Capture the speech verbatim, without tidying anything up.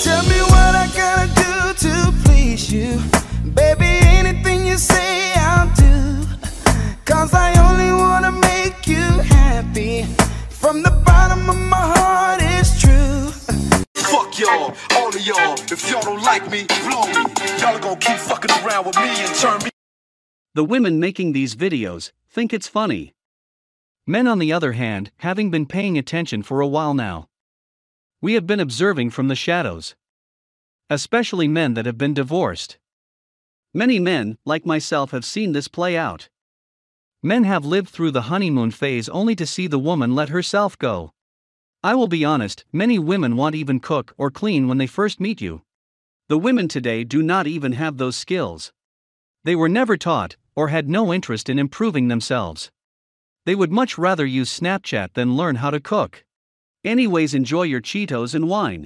Tell me what I gotta do to please you. Baby, anything you say I'll do. Cause I only wanna make you happy. From the bottom of my heart, it's true. Fuck y'all, all of y'all. If y'all don't like me, blow me. Y'all are gonna keep fucking around with me and turn me. The women making these videos think it's funny. Men, on the other hand, having been paying attention for a while now, we have been observing from the shadows. Especially men that have been divorced. Many men, like myself, have seen this play out. Men have lived through the honeymoon phase only to see the woman let herself go. I will be honest, many women won't even cook or clean when they first meet you. The women today do not even have those skills. They were never taught, or had no interest in improving themselves. They would much rather use Snapchat than learn how to cook. Anyways, enjoy your Cheetos and wine.